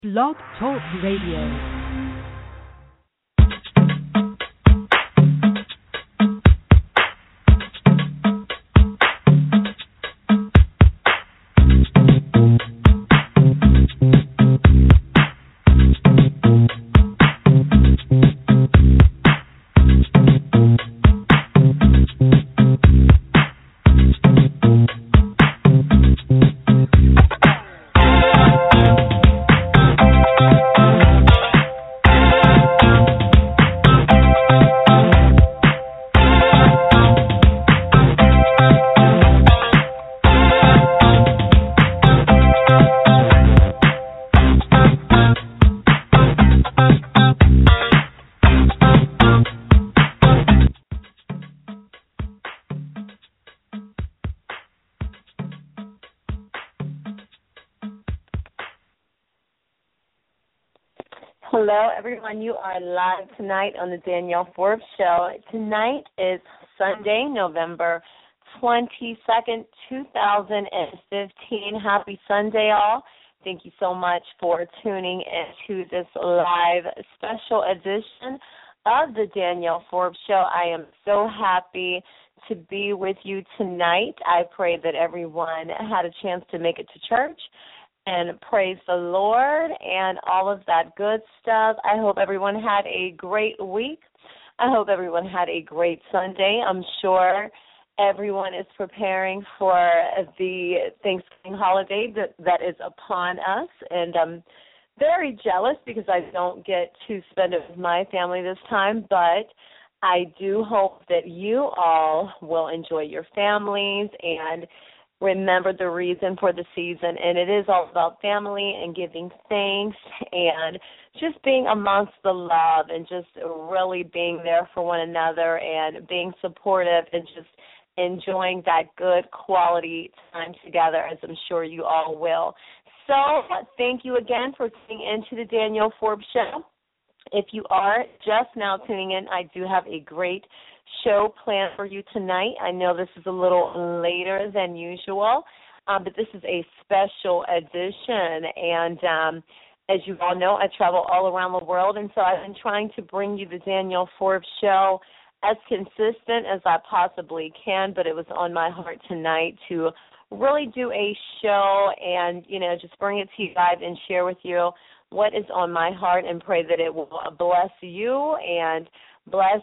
Blog Talk Radio. Hello, everyone. You are live tonight on the Danielle Forbes Show. Tonight is Sunday, November 22nd, 2015. Happy Sunday, all. Thank you so much for tuning into this live special edition of the Danielle Forbes Show. I am so happy to be with you tonight. I pray that everyone had a chance to make it to church and praise the Lord and all of that good stuff. I hope everyone had a great week. I hope everyone had a great Sunday. I'm sure everyone is preparing for the Thanksgiving holiday that is upon us, and I'm very jealous because I don't get to spend it with my family this time, but I do hope that you all will enjoy your families and remember the reason for the season, and it is all about family and giving thanks and just being amongst the love and just really being there for one another and being supportive and just enjoying that good quality time together, as I'm sure you all will. So thank you again for tuning into the Danielle Forbes Show. If you are just now tuning in, I do have a great show planned for you tonight. I know this is a little later than usual, but this is a special edition. And as you all know, I travel all around the world, and so I've been trying to bring you the Danielle Forbes Show as consistent as I possibly can, but it was on my heart tonight to really do a show and, just bring it to you guys and share with you what is on my heart and pray that it will bless you and bless,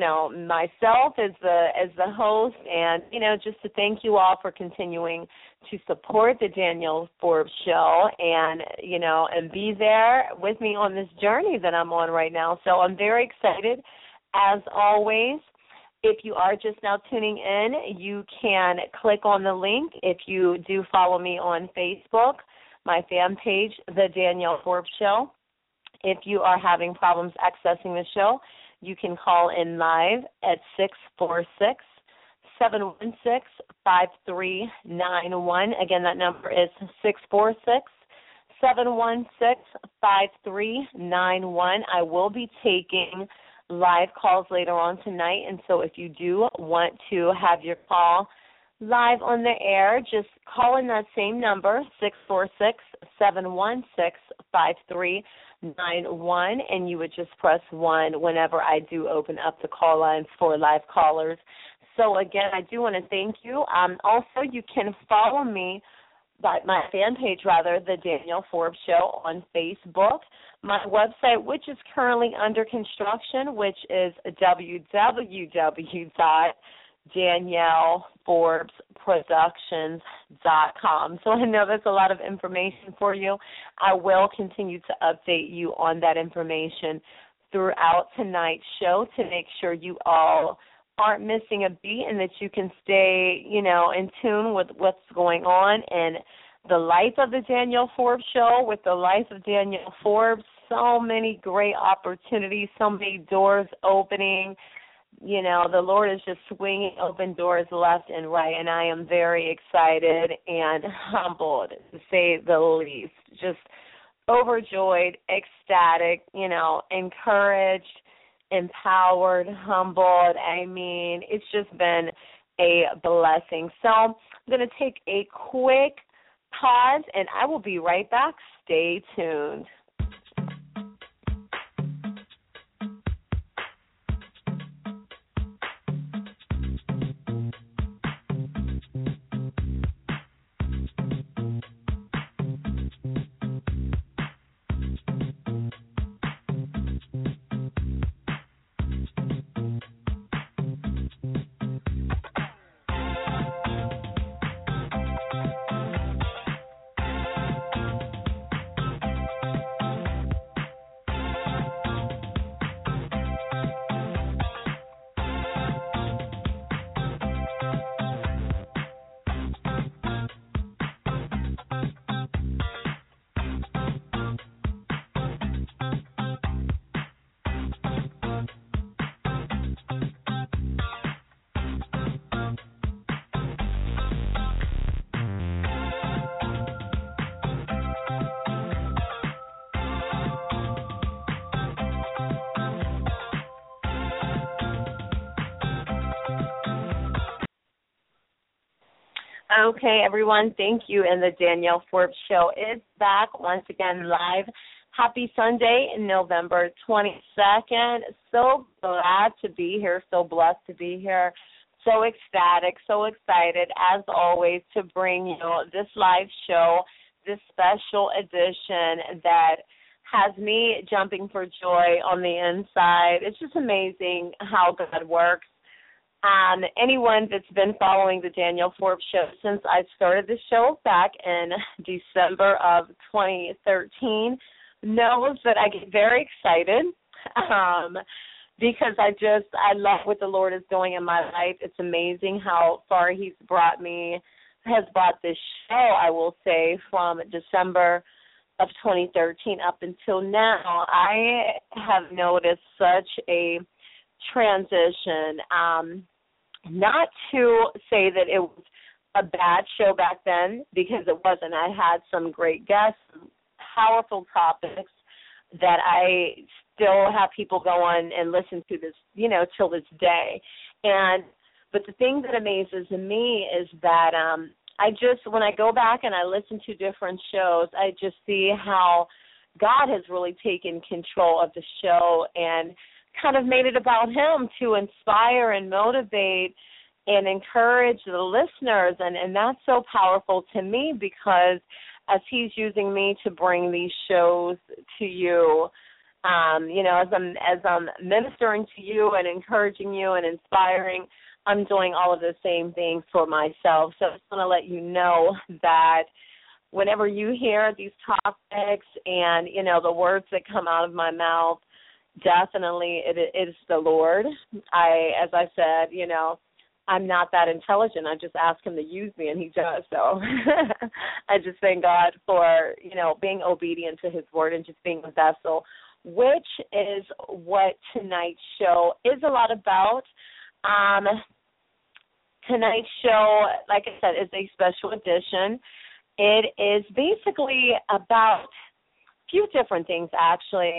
myself as the host and, just to thank you all for continuing to support the Danielle Forbes Show and, and be there with me on this journey that I'm on right now. So I'm very excited, as always. If you are just now tuning in, you can click on the link. If you do follow me on Facebook, my fan page, The Danielle Forbes Show. If you are having problems accessing the show, you can call in live at 646-716-5391. Again, that number is 646-716-5391. I will be taking live calls later on tonight, and so if you do want to have your call live on the air, just call in that same number, 646-716-5391, and you would just press 1 whenever I do open up the call lines for live callers. So, again, I do want to thank you. Also, you can follow me by my fan page, the Danielle Forbes Show on Facebook. My website, which is currently under construction, which is www.DanielleForbesProductions.com. So I know that's a lot of information for you. I will continue to update you on that information throughout tonight's show to make sure you all aren't missing a beat and that you can stay, in tune with what's going on in the life of the Danielle Forbes Show, with the life of Danielle Forbes. So many great opportunities, so many doors opening. The Lord is just swinging open doors left and right, and I am very excited and humbled, to say the least. Just overjoyed, ecstatic, encouraged, empowered, humbled. I mean, it's just been a blessing. So I'm going to take a quick pause, and I will be right back. Stay tuned. Okay, everyone, thank you. And the Danielle Forbes Show is back once again live. Happy Sunday, November 22nd. So glad to be here, so blessed to be here, so ecstatic, so excited, as always, to bring you this live show, this special edition that has me jumping for joy on the inside. It's just amazing how God works. Anyone that's been following the Danielle Forbes Show since I started the show back in December of 2013 knows that I get very excited because I love what the Lord is doing in my life. It's amazing how far He's brought this show, I will say, from December of 2013 up until now. I have noticed such a transition. Not to say that it was a bad show back then, because it wasn't. I had some great guests, powerful topics that I still have people go on and listen to this, till this day. But the thing that amazes me is that when I go back and I listen to different shows, I just see how God has really taken control of the show and kind of made it about Him to inspire and motivate and encourage the listeners. And that's so powerful to me, because as He's using me to bring these shows to you, as I'm ministering to you and encouraging you and inspiring, I'm doing all of the same things for myself. So I just want to let you know that whenever you hear these topics and, the words that come out of my mouth, definitely it is the Lord. As I said, I'm not that intelligent. I just ask Him to use me, and He does. So I just thank God for, being obedient to His word and just being a vessel, which is what tonight's show is a lot about. Tonight's show, like I said, is a special edition. It is basically about a few different things, actually.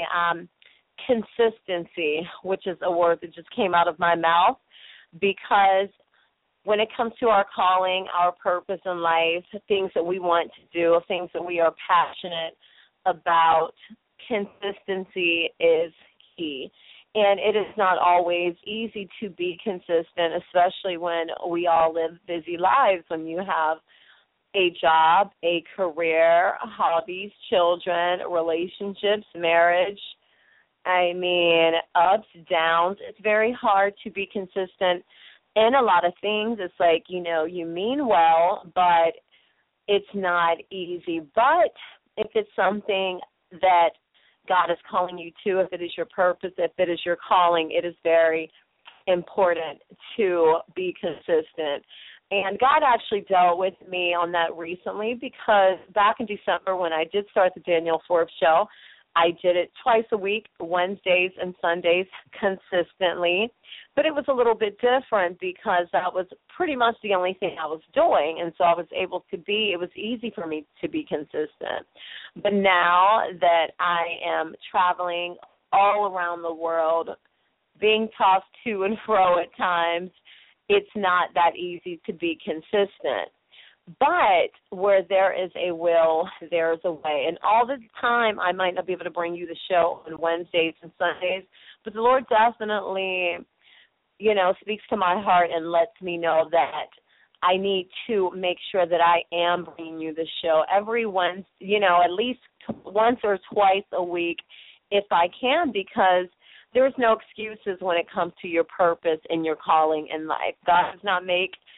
Consistency, which is a word that just came out of my mouth, because when it comes to our calling, our purpose in life, things that we want to do, things that we are passionate about, consistency is key. And it is not always easy to be consistent, especially when we all live busy lives, when you have a job, a career, hobbies, children, relationships, marriage. I mean, ups, downs. It's very hard to be consistent in a lot of things. It's like, you mean well, but it's not easy. But if it's something that God is calling you to, if it is your purpose, if it is your calling, it is very important to be consistent. And God actually dealt with me on that recently, because back in December when I did start the Danielle Forbes Show, I did it twice a week, Wednesdays and Sundays, consistently. But it was a little bit different because that was pretty much the only thing I was doing. And so it was easy for me to be consistent. But now that I am traveling all around the world, being tossed to and fro at times, it's not that easy to be consistent. But where there is a will, there is a way. And all the time, I might not be able to bring you the show on Wednesdays and Sundays, but the Lord definitely, speaks to my heart and lets me know that I need to make sure that I am bringing you the show every Wednesday, at least once or twice a week if I can, because there's no excuses when it comes to your purpose and your calling in life. God does not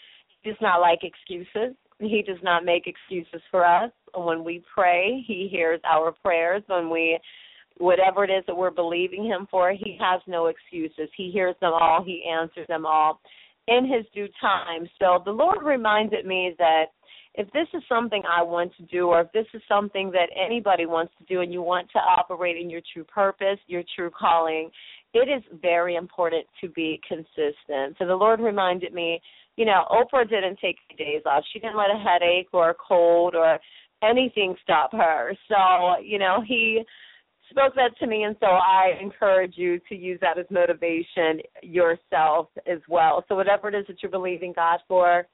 like excuses. He does not make excuses for us. When we pray, He hears our prayers. Whatever it is that we're believing Him for, He has no excuses. He hears them all. He answers them all in His due time. So the Lord reminded me that if this is something I want to do, or if this is something that anybody wants to do and you want to operate in your true purpose, your true calling, it is very important to be consistent. So the Lord reminded me, Oprah didn't take days off. She didn't let a headache or a cold or anything stop her. So, He spoke that to me, and so I encourage you to use that as motivation yourself as well. So whatever it is that you're believing God for,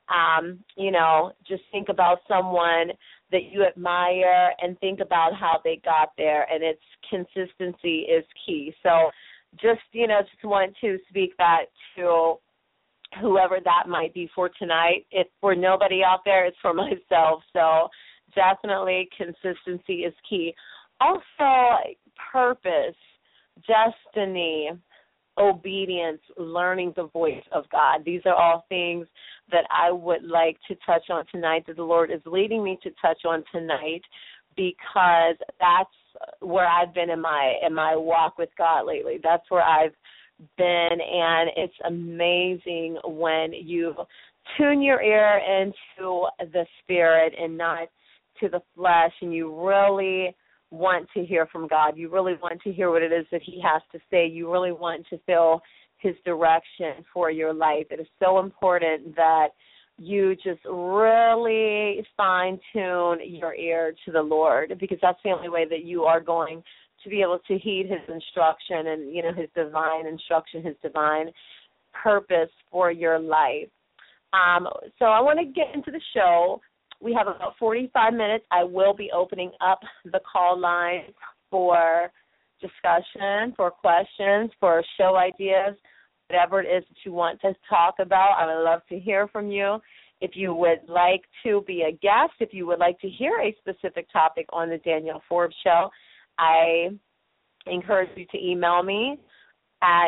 Just think about someone that you admire and think about how they got there, and its consistency is key. So just want to speak that to whoever that might be for tonight. If for nobody out there, it's for myself. So definitely consistency is key. Also, purpose, destiny, obedience, learning the voice of God. These are all things that I would like to touch on tonight, that the Lord is leading me to touch on tonight, because that's where I've been in my walk with God lately. That's where I've been, and it's amazing when you tune your ear into the Spirit and not to the flesh, and you really want to hear from God. You really want to hear what it is that He has to say. You really want to feel His direction for your life. It is so important that you just really fine-tune your ear to the Lord, because that's the only way that you are going to be able to heed His instruction and, His divine instruction, His divine purpose for your life. So I want to get into the show. We have about 45 minutes. I will be opening up the call line for discussion, for questions, for show ideas, whatever it is that you want to talk about. I would love to hear from you. If you would like to be a guest, if you would like to hear a specific topic on the Danielle Forbes Show, I encourage you to email me at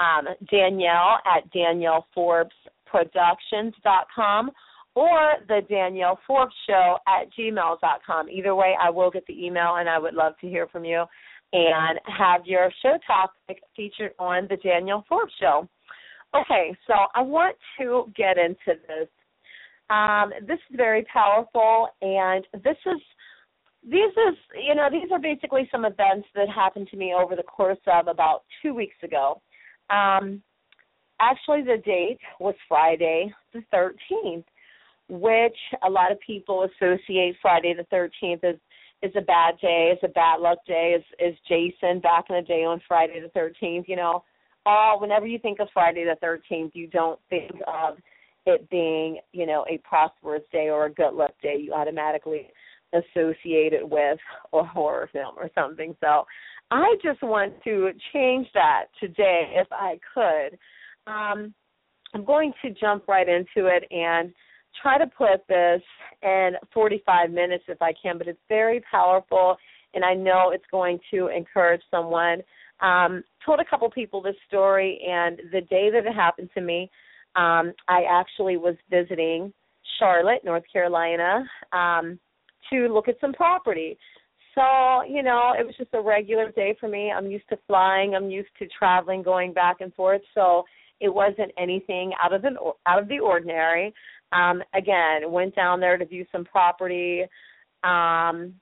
Danielle@DanielleForbesProductions.com or the Danielle Forbes Show @gmail.com. Either way, I will get the email, and I would love to hear from you and have your show topic featured on the Danielle Forbes Show. Okay, so I want to get into this. This is very powerful, and these are basically some events that happened to me over the course of about 2 weeks ago. Actually, the date was Friday the 13th, which a lot of people associate Friday the 13th is a bad day, is a bad luck day, is Jason back in the day on Friday the 13th. Whenever you think of Friday the 13th, you don't think of it being, a prosperous day or a good luck day. You automatically associate it with a horror film or something. So I just want to change that today if I could. I'm going to jump right into it and try to put this in 45 minutes if I can, but it's very powerful, and I know it's going to encourage someone. Told a couple people this story, and the day that it happened to me, I actually was visiting Charlotte, North Carolina, to look at some property. So, it was just a regular day for me. I'm used to flying. I'm used to traveling, going back and forth. So it wasn't anything out of the ordinary. Again, went down there to view some property, and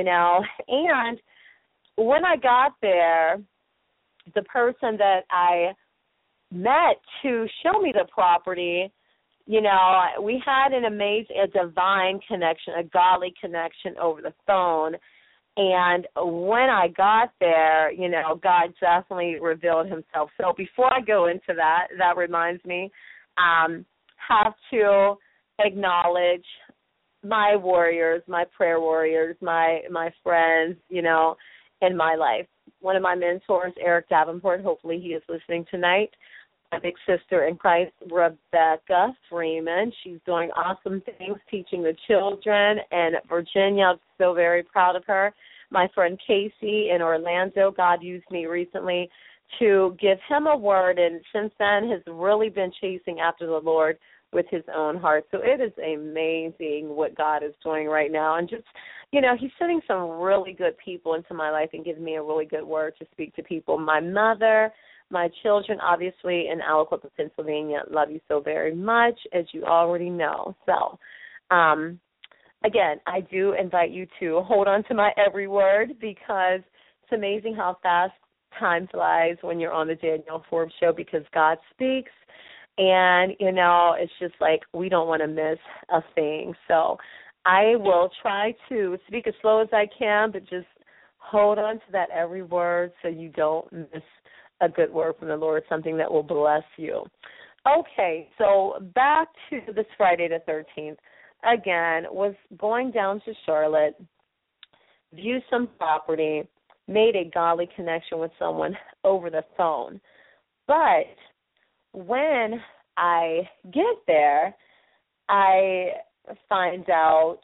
when I got there, the person that I met to show me the property, we had a divine connection, a godly connection over the phone. And when I got there, God definitely revealed Himself. So before I go into that reminds me, have to acknowledge my warriors, my prayer warriors, my friends, in my life. One of my mentors, Eric Davenport, hopefully he is listening tonight. My big sister in Christ, Rebecca Freeman. She's doing awesome things, teaching the children in Virginia. I'm so very proud of her. My friend Casey in Orlando, God used me recently to give him a word, and since then has really been chasing after the Lord with his own heart. So it is amazing what God is doing right now. And just, He's sending some really good people into my life and giving me a really good word to speak to people. My mother, my children, obviously, in Aliquippa, Pennsylvania, love you so very much, as you already know. So, again, I do invite you to hold on to my every word, because it's amazing how fast time flies when you're on the Danielle Forbes Show, because God speaks, and, it's just like we don't want to miss a thing. So I will try to speak as slow as I can, but just hold on to that every word so you don't miss a good word from the Lord, something that will bless you. Okay, so back to this Friday the 13th. Again, was going down to Charlotte, viewed some property, made a godly connection with someone over the phone. But when I get there, I find out,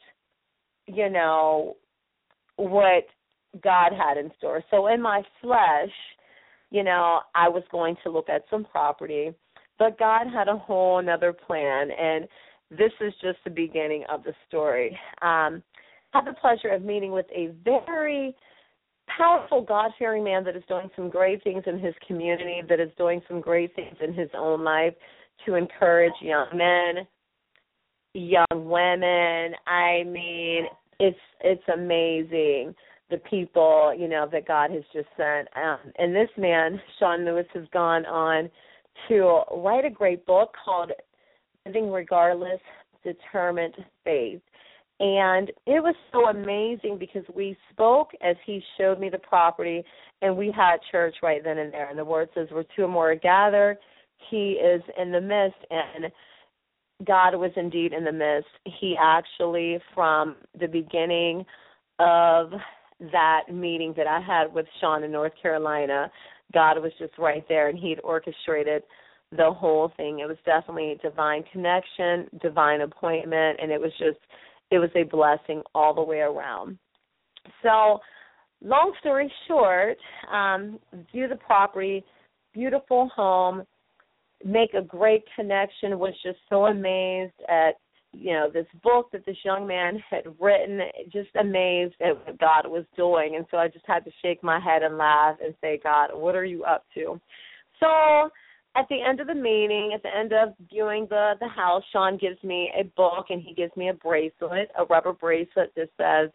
what God had in store. So in my flesh, I was going to look at some property, but God had a whole another plan, and this is just the beginning of the story. Had the pleasure of meeting with a very powerful, God-fearing man that is doing some great things in his community, that is doing some great things in his own life to encourage young men, young women. I mean, it's amazing, the people, that God has just sent. And this man, Sean Lewis, has gone on to write a great book called Living Regardless, Determined Faith. And it was so amazing because we spoke as he showed me the property, and we had church right then and there. And the word says, where two or more are gathered, he is in the midst. And God was indeed in the midst. He actually, from the beginning of that meeting that I had with Sean in North Carolina, God was just right there, and he'd orchestrated the whole thing. It was definitely a divine connection, divine appointment, and it was a blessing all the way around. So, long story short, view the property, beautiful home, make a great connection, was just so amazed at, this book that this young man had written, just amazed at what God was doing. And so I just had to shake my head and laugh and say, God, what are you up to? So at the end of the meeting, at the end of viewing the house, Sean gives me a book, and he gives me a bracelet, a rubber bracelet that says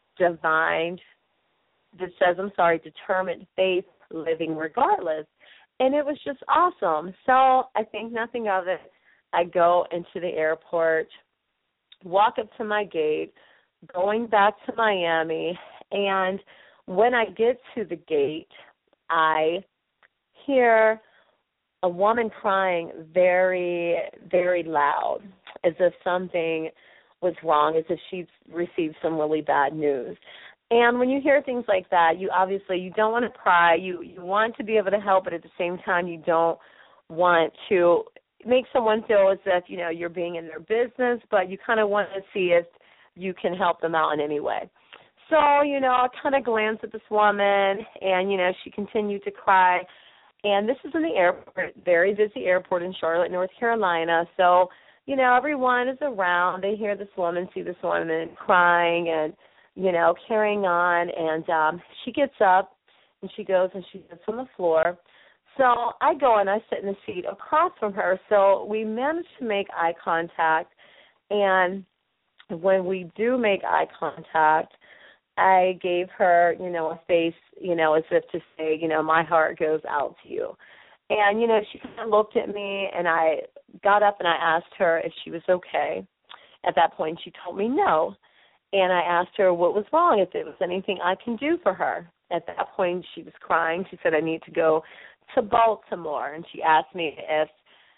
Determined Faith, Living Regardless. And it was just awesome. So I think nothing of it. I go into the airport, walk up to my gate, going back to Miami, and when I get to the gate, I hear a woman crying very, very loud, as if something was wrong, as if she'd received some really bad news. And when you hear things like that, you don't want to cry. You want to be able to help, but at the same time, you don't want to make someone feel as if, you're being in their business, but you kind of want to see if you can help them out in any way. So, I kind of glanced at this woman, and, she continued to cry. And this is in the airport, very busy airport in Charlotte, North Carolina. So, everyone is around. They hear this woman, see this woman crying and, carrying on. And she gets up, and she goes and she sits on the floor. So I go and I sit in the seat across from her. So we managed to make eye contact. And when we do make eye contact, I gave her, a face, as if to say, my heart goes out to you. And, she kind of looked at me, and I got up and I asked her if she was okay. At that point, she told me no. And I asked her what was wrong, if there was anything I can do for her. At that point, she was crying. She said, I need to go to Baltimore. And she asked me if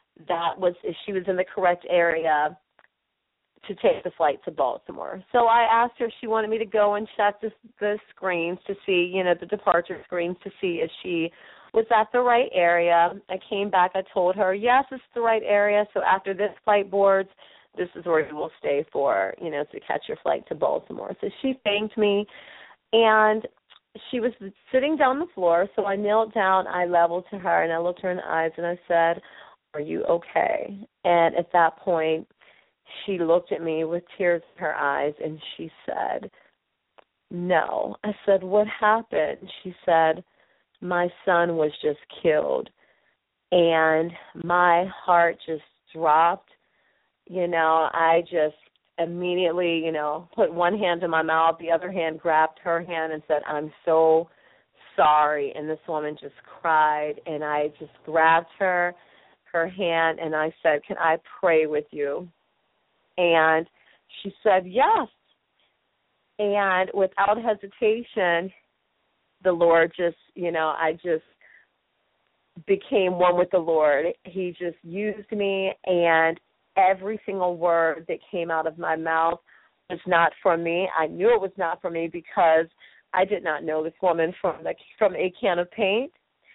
she was in the correct area to take the flight to Baltimore. So I asked her if she wanted me to go and check the screens to see, the departure screens to see if she was at the right area. I came back. I told her, yes, it's the right area. So after this flight boards, this is where you will stay for, to catch your flight to Baltimore. So she thanked me, and she was sitting down on the floor. So I knelt down, I leveled to her, and I looked her in the eyes, and I said, are you okay? And at that point, she looked at me with tears in her eyes, and she said, no. I said, what happened? She said, my son was just killed. And my heart just dropped. I just immediately, put one hand in my mouth, the other hand grabbed her hand and said, I'm so sorry. And this woman just cried, and I just grabbed her hand, and I said, can I pray with you? And she said, yes. And without hesitation, the Lord just, I just became one with the Lord. He just used me, and every single word that came out of my mouth was not from me. I knew it was not from me because I did not know this woman from a can of paint.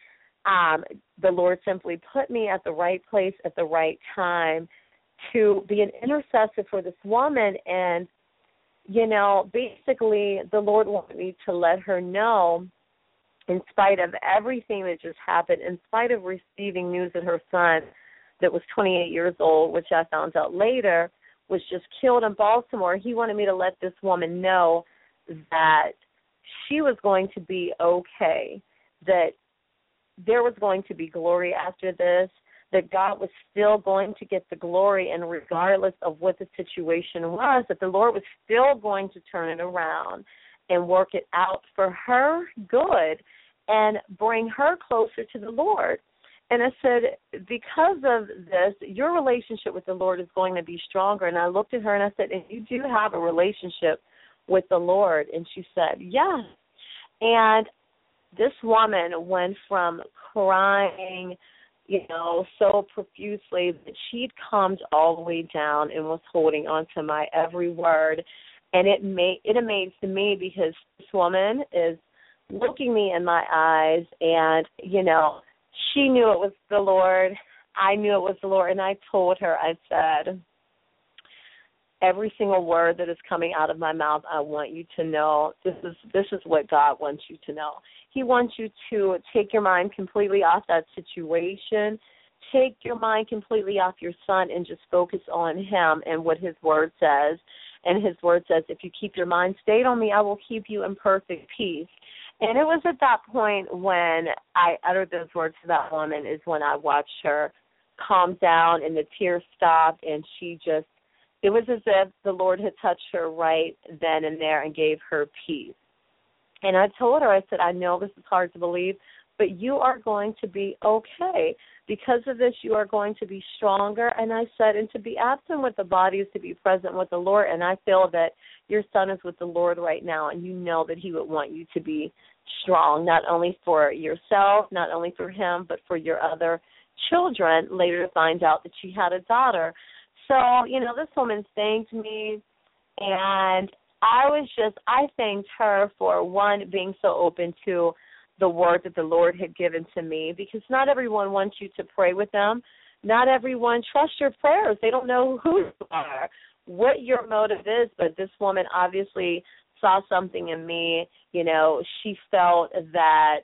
The Lord simply put me at the right place at the right time to be an intercessor for this woman. And, basically the Lord wanted me to let her know, in spite of everything that just happened, in spite of receiving news that her son that was 28 years old, which I found out later, was just killed in Baltimore, he wanted me to let this woman know that she was going to be okay, that there was going to be glory after this, that God was still going to get the glory, and regardless of what the situation was, that the Lord was still going to turn it around and work it out for her good and bring her closer to the Lord. And I said, because of this, your relationship with the Lord is going to be stronger. And I looked at her and I said, and you do have a relationship with the Lord? And she said, yes. And this woman went from crying, so profusely that she'd calmed all the way down and was holding on to my every word. And it amazed me because this woman is looking me in my eyes, and, she knew it was the Lord. I knew it was the Lord, and I told her, I said, every single word that is coming out of my mouth, I want you to know this is what God wants you to know. He wants you to take your mind completely off that situation, take your mind completely off your son, and just focus on him and what his word says. And his word says, if you keep your mind stayed on me, I will keep you in perfect peace. And it was at that point when I uttered those words to that woman is when I watched her calm down and the tears stopped, and it was as if the Lord had touched her right then and there and gave her peace. And I told her, I said, I know this is hard to believe, but you are going to be okay. Because of this, you are going to be stronger. And I said, and to be absent with the body is to be present with the Lord. And I feel that your son is with the Lord right now, and you know that he would want you to be strong, not only for yourself, not only for him, but for your other children, later to find out that she had a daughter. So, this woman thanked me, and I thanked her for, one, being so open to the word that the Lord had given to me, because not everyone wants you to pray with them. Not everyone trusts your prayers. They don't know who you are, what your motive is, but this woman obviously saw something in me. She felt that,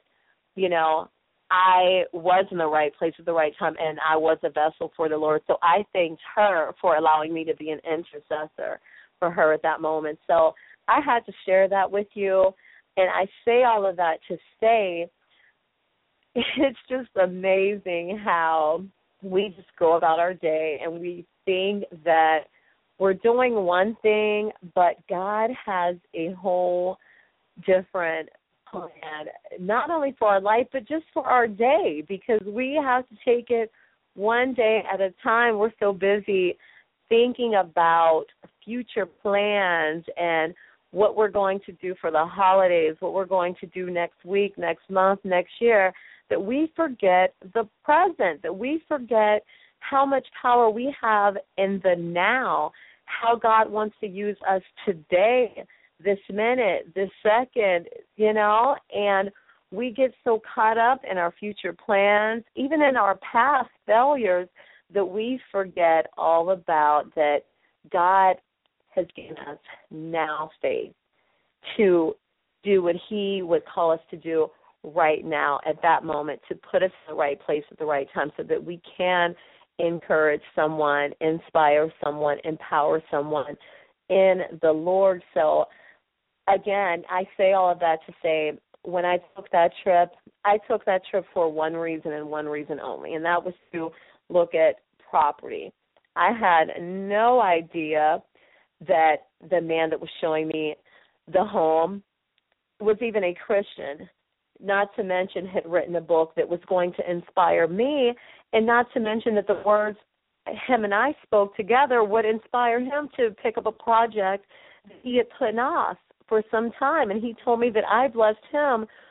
I was in the right place at the right time, and I was a vessel for the Lord. So I thanked her for allowing me to be an intercessor for her at that moment. So I had to share that with you. And I say all of that to say it's just amazing how we just go about our day and we think that we're doing one thing, but God has a whole different plan, not only for our life, but just for our day, because we have to take it one day at a time. We're so busy thinking about future plans and what we're going to do for the holidays, what we're going to do next week, next month, next year, that we forget the present, that we forget how much power we have in the now, how God wants to use us today, this minute, this second, and we get so caught up in our future plans, even in our past failures, that we forget all about that God has given us now faith to do what he would call us to do right now at that moment, to put us in the right place at the right time so that we can encourage someone, inspire someone, empower someone in the Lord. So, again, I say all of that to say when I took that trip for one reason and one reason only, and that was to look at property. I had no idea that the man that was showing me the home was even a Christian, not to mention had written a book that was going to inspire me, and not to mention that the words him and I spoke together would inspire him to pick up a project that he had put off for some time. And he told me that I blessed him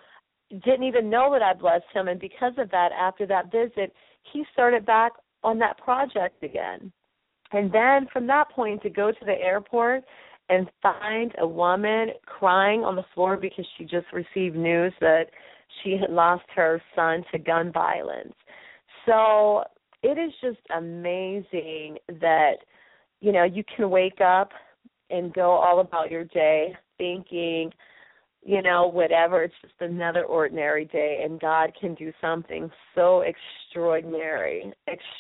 didn't even know that I blessed him. And because of that, after that visit, he started back on that project again. And then from that point, to go to the airport and find a woman crying on the floor because she just received news that she had lost her son to gun violence. So it is just amazing that, you know, you can wake up and go all about your day thinking, you know, whatever, it's just another ordinary day, and God can do something so extraordinary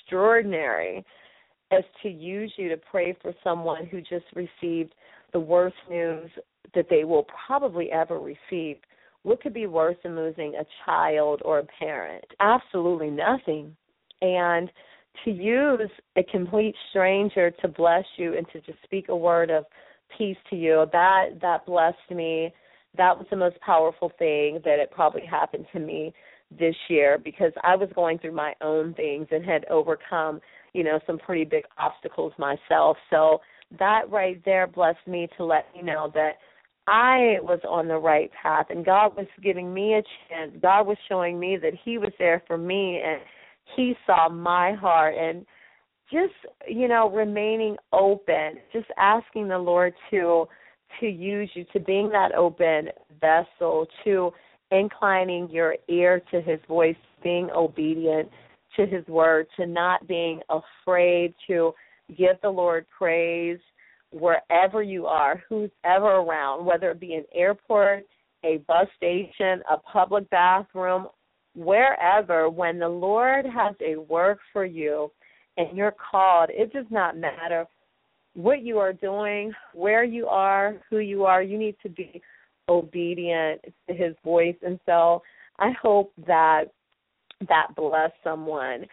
as to use you to pray for someone who just received the worst news that they will probably ever receive. What could be worse than losing a child or a parent? Absolutely nothing. And to use a complete stranger to bless you and to just speak a word of peace to you, that blessed me. That was the most powerful thing that it probably happened to me this year, because I was going through my own things and had overcome, you know, some pretty big obstacles myself. So that right there blessed me to let me know that I was on the right path, and God was giving me a chance. God was showing me that he was there for me, and he saw my heart. And just, you know, remaining open, just asking the Lord to use you, to being that open vessel, to inclining your ear to his voice, being obedient to his word, to not being afraid to give the Lord praise wherever you are, who's ever around, whether it be an airport, a bus station, a public bathroom, wherever. When the Lord has a work for you and you're called, it does not matter what you are doing, where you are, who you are. You need to be obedient to his voice. And so I hope that bless someone.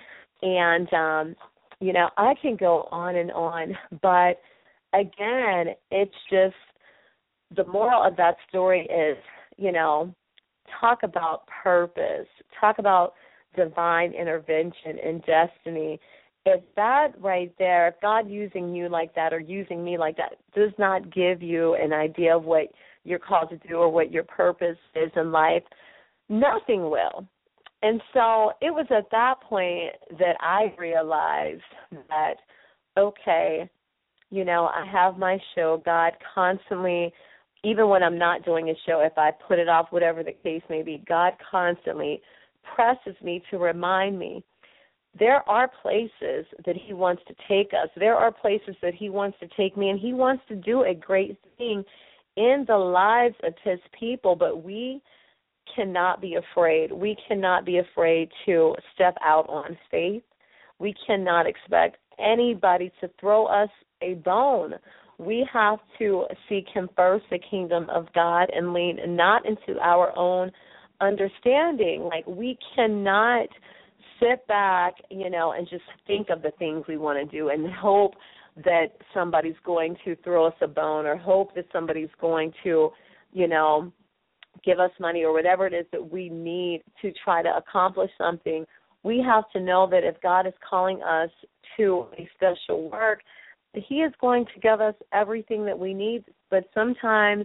And, you know, I can go on, but again, it's just the moral of that story is, you know, talk about purpose, talk about divine intervention and destiny. If that right there, if God using you like that or using me like that does not give you an idea of what you're called to do or what your purpose is in life, nothing will. And so it was at that point that I realized that, okay, you know, I have my show. God constantly, even when I'm not doing a show, if I put it off, whatever the case may be, God constantly presses me to remind me there are places that he wants to take us. There are places that he wants to take me, and he wants to do a great thing in the lives of his people, but we cannot be afraid. We cannot be afraid to step out on faith. We cannot expect anybody to throw us a bone. We have to seek him first, the kingdom of God, and lean not into our own understanding. Like, we cannot sit back, you know, and just think of the things we want to do and hope that somebody's going to throw us a bone or hope that somebody's going to, you know, give us money or whatever it is that we need to try to accomplish something. We have to know that if God is calling us to a special work, he is going to give us everything that we need. But sometimes,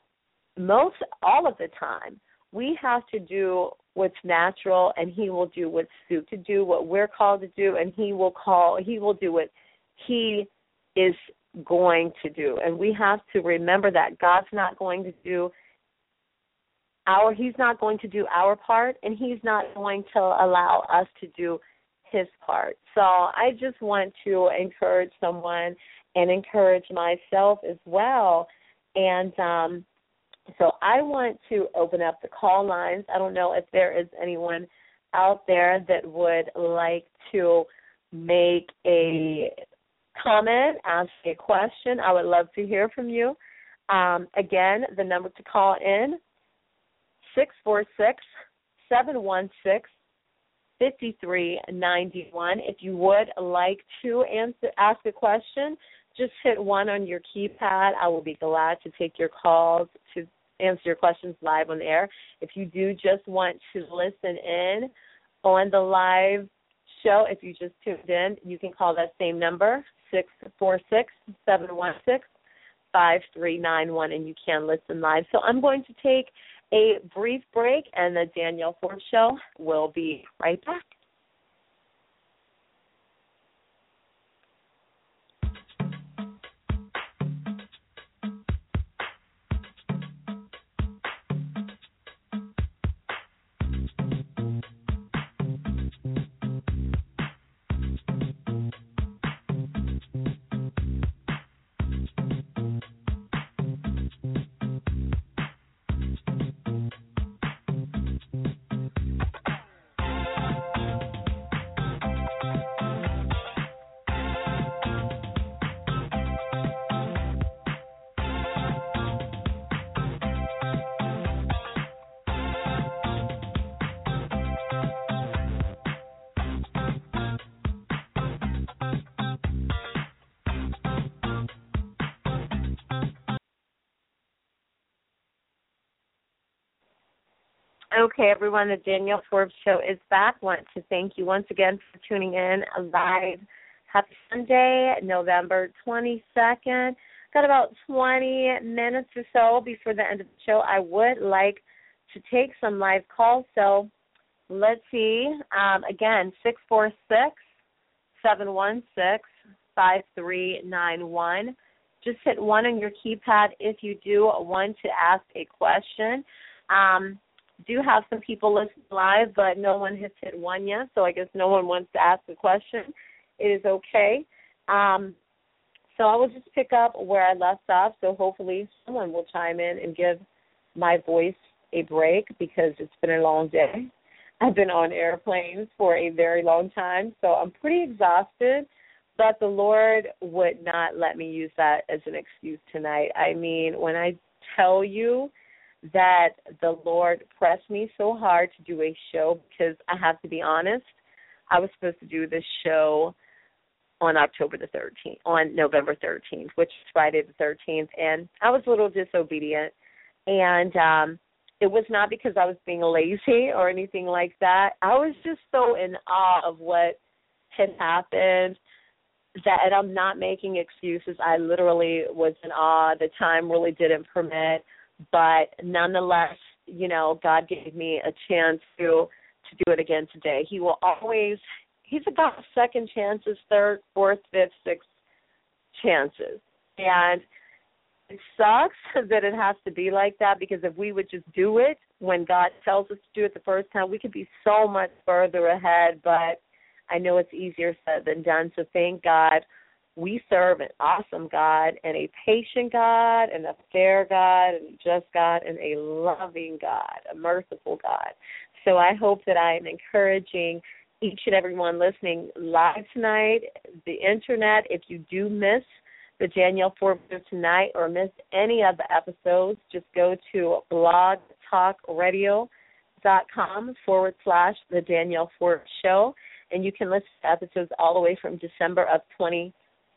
all of the time, we have to do what's natural, and he will do what's suited to do, what we're called to do, and he will do what he is going to do. And we have to remember that God's not going to do he's not going to do our part, and he's not going to allow us to do his part. So I just want to encourage someone and encourage myself as well. And so I want to open up the call lines. I don't know if there is anyone out there that would like to make a comment, ask a question. I would love to hear from you. Again, the number to call in, 646-716-5391. If you would like to ask a question, just hit 1 on your keypad. I will be glad to take your calls to answer your questions live on the air. If you do just want to listen in on the live show, if you just tuned in, you can call that same number, 646-716-5391, and you can listen live. So I'm going to take a brief break, and the Danielle Forbes Show will be right back. Okay, everyone, the Danielle Forbes Show is back. I want to thank you once again for tuning in live. Happy Sunday, November 22nd. Got about 20 minutes or so before the end of the show. I would like to take some live calls, so let's see. Again, 646-716-5391. Just hit 1 on your keypad if you do want to ask a question. Do have some people listening live, but no one has hit 1 yet, so I guess no one wants to ask a question. It is okay. So I will just pick up where I left off, so hopefully someone will chime in and give my voice a break because it's been a long day. I've been on airplanes for a very long time, so I'm pretty exhausted, but the Lord would not let me use that as an excuse tonight. I mean, when I tell you that the Lord pressed me so hard to do a show, because I have to be honest, I was supposed to do this show on November 13th, which is Friday the 13th, and I was a little disobedient, and it was not because I was being lazy or anything like that. I was just so in awe of what had happened that I'm not making excuses. I literally was in awe. The time really didn't permit. But nonetheless, you know, God gave me a chance to do it again today. He will always, he's about second chances, third, fourth, fifth, sixth chances. And it sucks that it has to be like that, because if we would just do it when God tells us to do it the first time, we could be so much further ahead. But I know it's easier said than done. So thank God. We serve an awesome God and a patient God and a fair God and a just God and a loving God, a merciful God. So I hope that I am encouraging each and every one listening live tonight, the Internet. If you do miss the Danielle Forbes Show tonight or miss any of the episodes, just go to blogtalkradio.com/the Danielle Forbes Show, and you can listen to episodes all the way from December of 2013.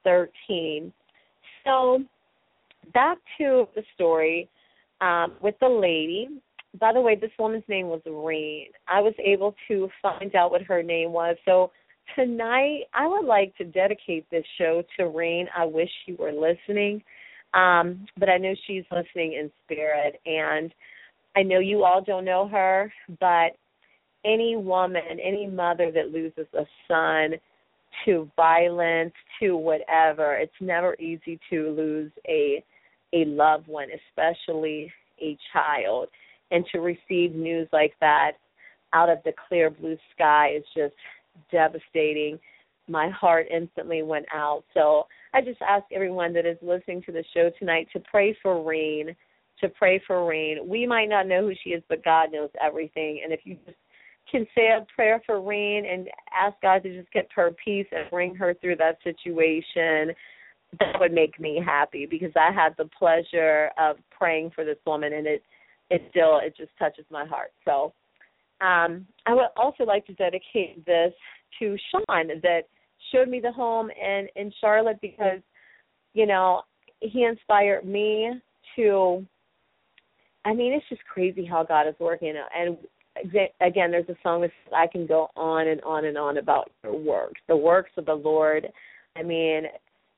So back to the story with the lady. By the way, this woman's name was Rain. I was able to find out what her name was. So tonight I would like to dedicate this show to Rain. I wish she were listening, but I know she's listening in spirit. And I know you all don't know her, but any woman, any mother that loses a son to violence, to whatever, it's never easy to lose a loved one, especially a child. And to receive news like that out of the clear blue sky is just devastating. My heart instantly went out. So I just ask everyone that is listening to the show tonight to pray for Rain, We might not know who she is, but God knows everything. And if you just can say a prayer for Rain and ask God to just get her peace and bring her through that situation, that would make me happy, because I had the pleasure of praying for this woman, and it just touches my heart. So I would also like to dedicate this to Sean that showed me the home in Charlotte, because, you know, he inspired me to, I mean, it's just crazy how God is working. And again, there's a song that says, I can go on and on and on about your works, the works of the Lord. I mean,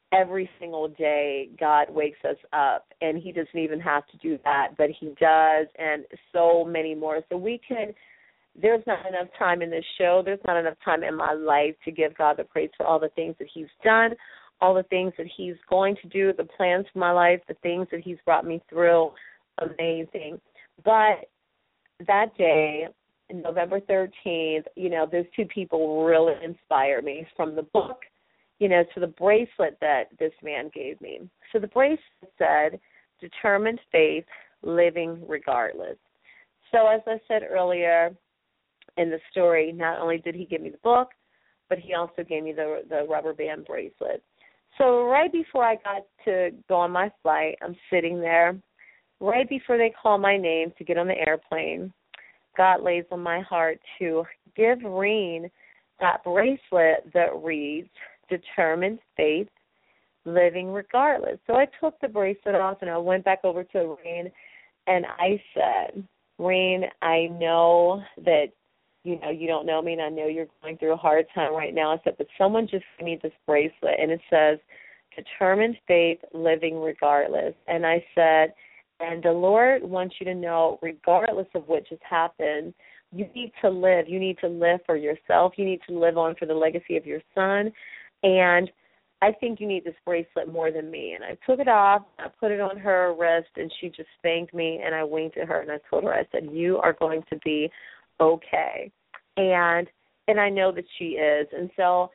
every single day God wakes us up, and he doesn't even have to do that, but he does, and so many more. So there's not enough time in this show, there's not enough time in my life to give God the praise for all the things that he's done, all the things that he's going to do, the plans for my life, the things that he's brought me through. Amazing. But that day, November 13th, those two people really inspired me, from the book, to the bracelet that this man gave me. So the bracelet said, determined faith, living regardless. So as I said earlier in the story, not only did he give me the book, but he also gave me the rubber band bracelet. So right before I got to go on my flight, I'm sitting there. Right before they call my name to get on the airplane, God lays on my heart to give Reen that bracelet that reads, determined faith, living regardless. So I took the bracelet off and I went back over to Reen and I said, Reen, I know that, you don't know me and I know you're going through a hard time right now. I said, but someone just gave me this bracelet and it says, determined faith, living regardless. And I said, and the Lord wants you to know, regardless of what just happened, you need to live. You need to live for yourself. You need to live on for the legacy of your son. And I think you need this bracelet more than me. And I took it off, I put it on her wrist, and she just thanked me, and I winked at her, and I told her, I said, you are going to be okay. And I know that she is. And so,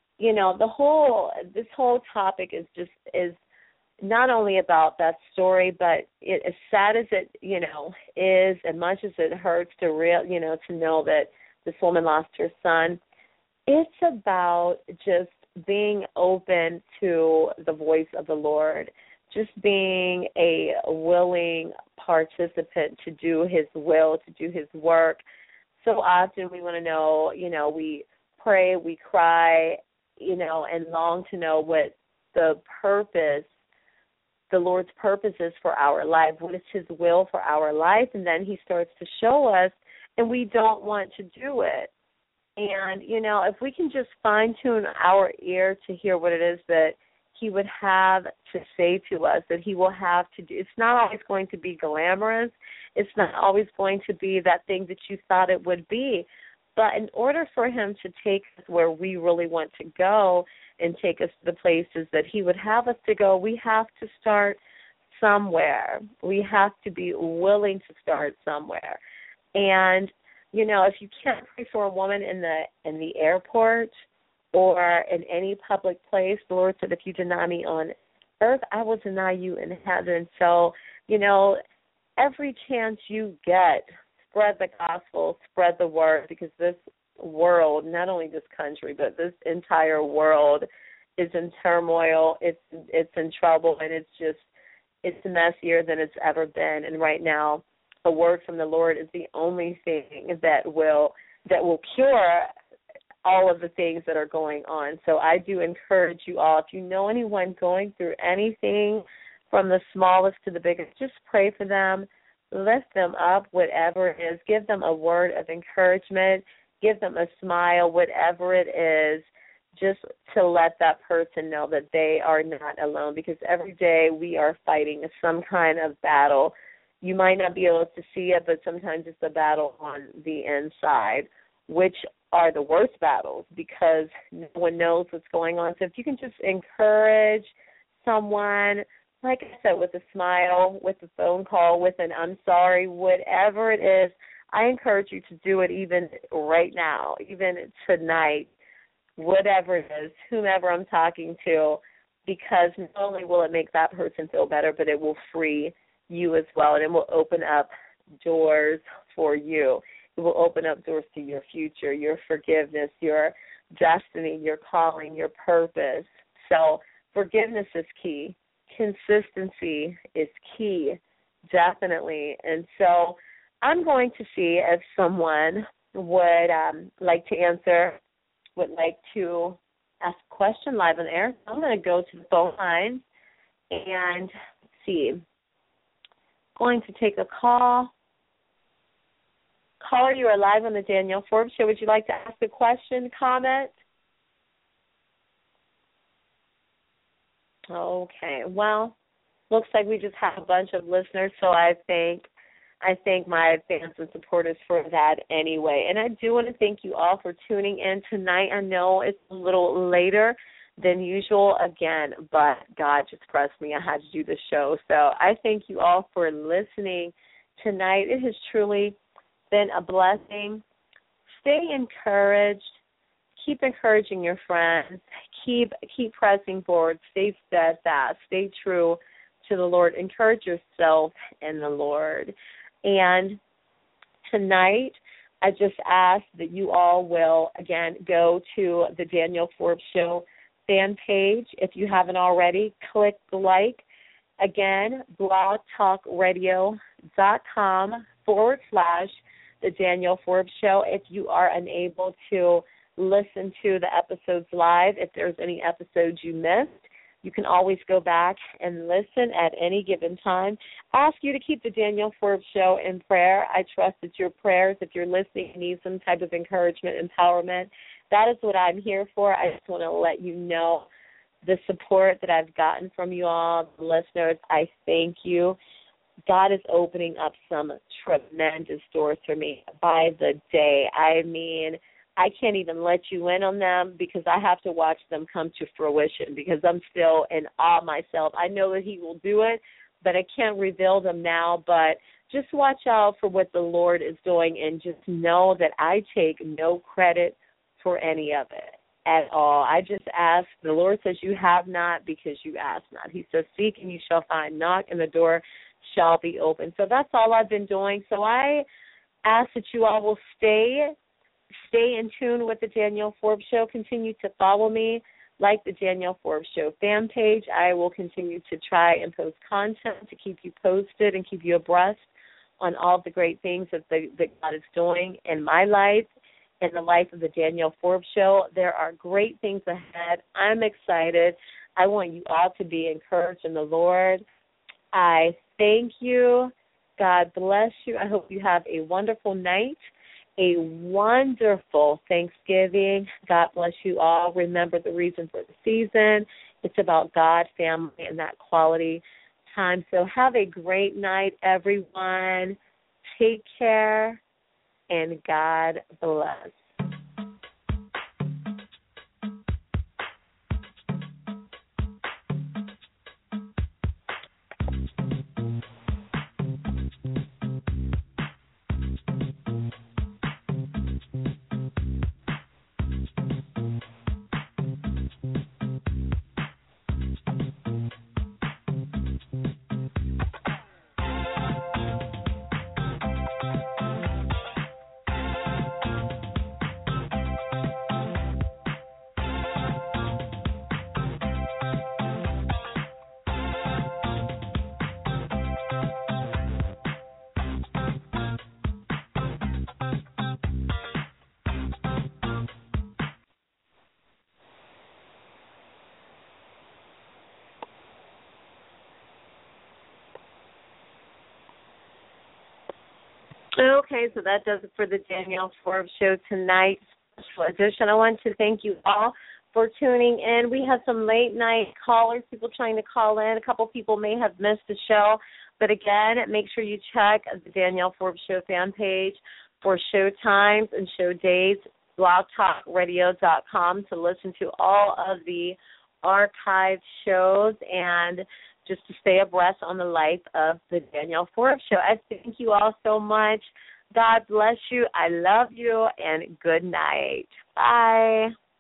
this whole topic is not only about that story, but as sad as it, is, and much as it hurts to know that this woman lost her son, it's about just being open to the voice of the Lord, just being a willing participant to do his will, to do his work. So often we want to know, we pray, we cry, and long to know what the Lord's purpose is for our life, what is his will for our life, and then he starts to show us, and we don't want to do it. And, if we can just fine-tune our ear to hear what it is that he would have to say to us, that he will have to do. It's not always going to be glamorous. It's not always going to be that thing that you thought it would be. But in order for him to take us where we really want to go and take us to the places that he would have us to go, we have to start somewhere. We have to be willing to start somewhere. And, if you can't pray for a woman in the airport or in any public place, the Lord said, if you deny me on earth, I will deny you in heaven. So, every chance you get, spread the gospel, spread the word, because this world, not only this country, but this entire world is in turmoil. It's in trouble, and it's messier than it's ever been. And right now, a word from the Lord is the only thing that will cure all of the things that are going on. So I do encourage you all, if you know anyone going through anything from the smallest to the biggest, just pray for them, lift them up, whatever it is, give them a word of encouragement, give them a smile, whatever it is, just to let that person know that they are not alone, because every day we are fighting some kind of battle. You might not be able to see it, but sometimes it's a battle on the inside, which are the worst battles because no one knows what's going on. So if you can just encourage someone, like I said, with a smile, with a phone call, with an I'm sorry, whatever it is, I encourage you to do it even right now, even tonight, whatever it is, whomever I'm talking to, because not only will it make that person feel better, but it will free you as well, and it will open up doors for you. It will open up doors to your future, your forgiveness, your destiny, your calling, your purpose. So forgiveness is key. Consistency is key, definitely. And so I'm going to see if someone would like to answer, would like to ask a question live on air. I'm going to go to the phone lines and see. Going to take a call. Caller, you are live on the Danielle Forbes Show. Would you like to ask a question, comment? Okay. Well, looks like we just have a bunch of listeners, so I thank my fans and supporters for that anyway. And I do want to thank you all for tuning in tonight. I know it's a little later than usual again, but God just pressed me. I had to do the show. So I thank you all for listening tonight. It has truly been a blessing. Stay encouraged. Keep encouraging your friends. Keep pressing forward. Stay steadfast. Stay true to the Lord. Encourage yourself in the Lord. And tonight, I just ask that you all will, again, go to the Danielle Forbes Show fan page. If you haven't already, click the like. Again, blogtalkradio.com/The Danielle Forbes Show. If you are unable to listen to the episodes live, if there's any episodes you missed, you can always go back and listen at any given time. I ask you to keep the Danielle Forbes Show in prayer. I trust that your prayers, if you're listening, need some type of encouragement, empowerment. That is what I'm here for. I just want to let you know the support that I've gotten from you all, the listeners. I thank you. God is opening up some tremendous doors for me by the day. I mean, I can't even let you in on them because I have to watch them come to fruition because I'm still in awe myself. I know that He will do it, but I can't reveal them now. But just watch out for what the Lord is doing and just know that I take no credit for any of it at all. I just ask. The Lord says you have not because you ask not. He says seek and you shall find, knock and the door shall be open. So that's all I've been doing. So I ask that you all will stay in tune with the Danielle Forbes Show. Continue to follow me, like the Danielle Forbes Show fan page. I will continue to try and post content to keep you posted and keep you abreast on all the great things that God is doing in my life, in the life of the Danielle Forbes Show. There are great things ahead. I'm excited. I want you all to be encouraged in the Lord. I thank you. God bless you. I hope you have a wonderful night, a wonderful Thanksgiving. God bless you all. Remember the reason for the season. It's about God, family, and that quality time. So have a great night, everyone. Take care, and God bless. Okay, so that does it for the Danielle Forbes Show tonight, special edition. I want to thank you all for tuning in. We have some late night callers, people trying to call in. A couple people may have missed the show, but again, make sure you check the Danielle Forbes Show fan page for show times and show days, blogtalkradio.com to listen to all of the archived shows and just to stay abreast on the life of the Danielle Forbes Show. I thank you all so much. God bless you. I love you, and good night. Bye.